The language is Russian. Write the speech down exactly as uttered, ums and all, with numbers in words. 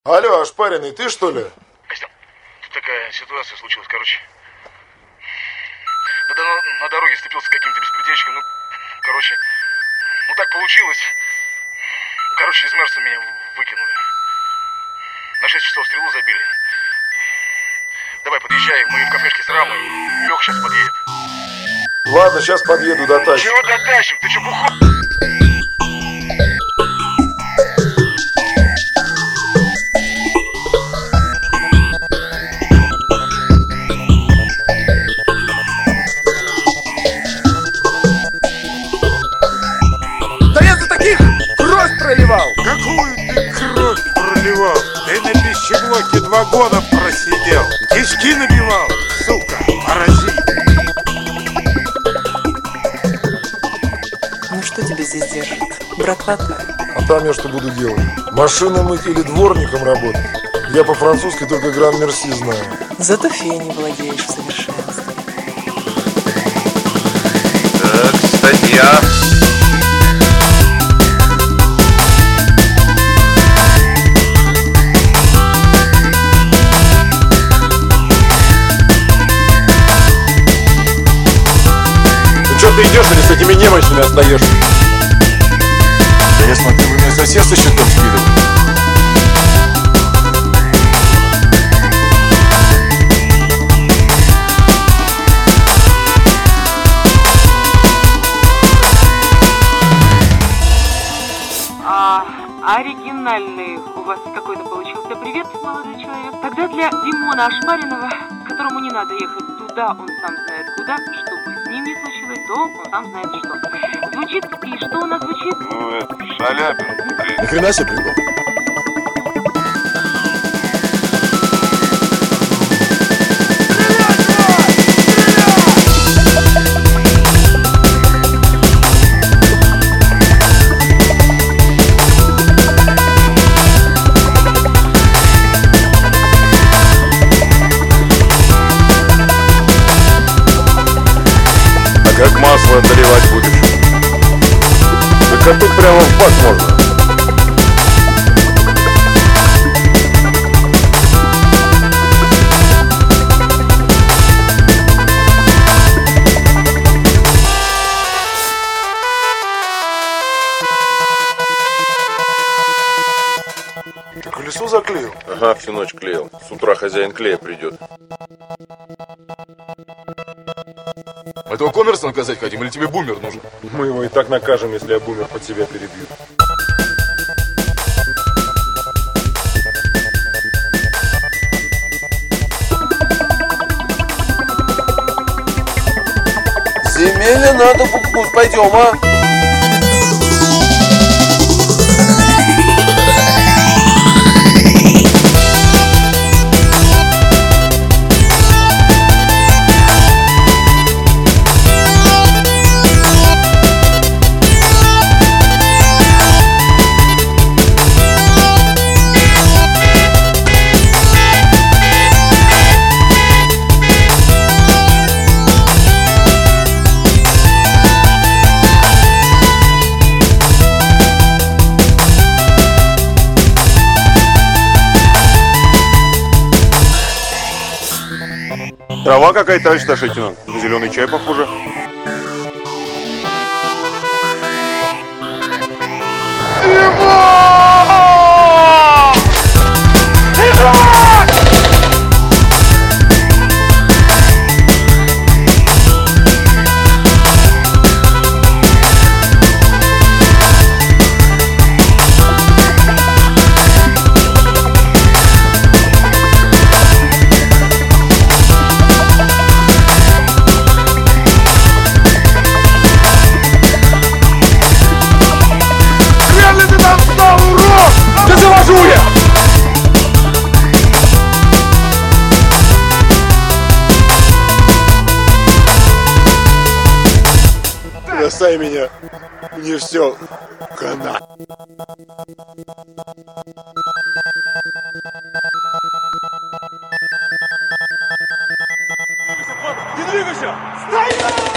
Алло, ошпаренный, ты что ли? Костян, тут такая ситуация случилась, короче. На, на, на дороге сцепился с каким-то беспредельщиком, ну, короче, ну так получилось. Короче, из Мерса меня выкинули. На шесть часов стрелу забили. Давай, подъезжай, мы в кафешке с Рамой. Лёх сейчас подъедет. Ладно, сейчас подъеду, дотащу. Чего дотащим? Ты что, бухой? Проливал. Какую ты кровь проливал? Ты на пищеблоке два года просидел. Кишки набивал, сука, паразит. Ну что тебя здесь держит? Братва твоя. А там я что буду делать? Машину мыть или дворником работать? Я по-французски только гран-мерси знаю. Зато феей владеешь в совершенстве. Так, статья. Что ты идешь или с этими немощными остаешься? Да я смотрю, вы мне сосед со счетом скидывали. А, оригинальный у вас какой-то получился привет, молодой человек. Тогда для Димона Ошпаренного, которому не надо ехать туда, он сам знает куда, чтобы с ним не случилось, то он сам знает что. Звучит, и что у нас звучит? Ну, это, Шаляпин. Ни хрена себе прикол. Как масло доливать будешь? Так а тут прямо в бак можно. Ты колесо заклеил? Ага, всю ночь клеил. С утра хозяин клея придет. Этого коммерса наказать хотим или тебе бумер нужен? Мы его и так накажем, если я бумер под себя перебью. Земельно надо букнуть, пойдем, а? Трава какая-то, товарищ старший лейтенант. На зеленый чай похоже. Бросай меня. Мне все хана. Не двигайся! Стоять!